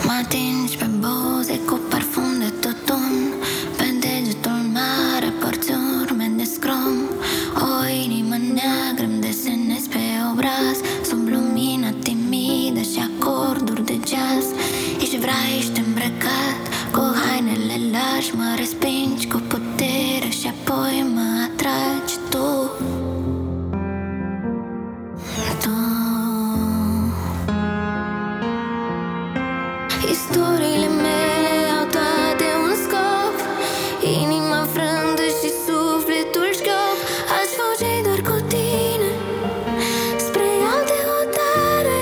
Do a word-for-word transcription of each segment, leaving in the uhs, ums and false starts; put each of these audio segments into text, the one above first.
Mă atingi pe buze cu parfum de tutun, pe degetul mare porți urme de scrum. O inimă neagră îmi desenezi pe obraz, sub lumina timidă și acorduri de jazz. Ești vrai, ești îmbrăcat cu hainele lași, mă respingi cu putere și apoi mă atragi tu. Tu. Istoriile mele au toate un scop, inima frântă și sufletul șchiop. Aș fugi doar cu tine spre alte hotare.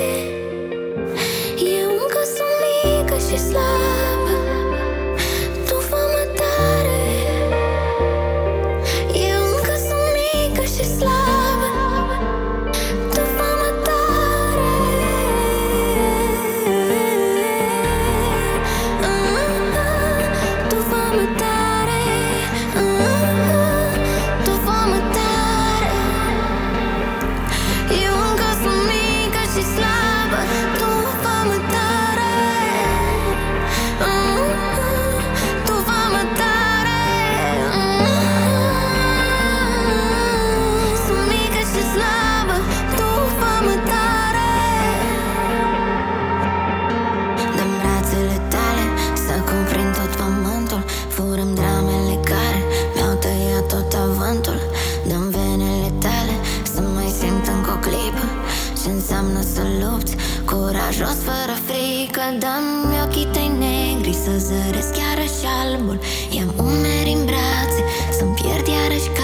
Eu încă sunt mică și slabă, tu fă-mă tare. Eu încă sunt mică și slabă, tu fă-mă tare. Tu fă-mă tare, tu fă-mă tare. Eu încă sunt mică și slabă, tu fă-mă tare. Tu fă-mă tare. Sunt mică și slabă, tu fă-mă tare. Dă-mi brațele tale să cuprind tot pământul, fură-mi dramele care mi-au tăiat tot avântul. Dă-mi venele tale să mai simt încă o clipă ce înseamnă să lupți curajos fără frică. Dă-mi ochii tăi negri să zăresc iarăși albul, ia-mi umeri în brațe să-mi pierd iarăși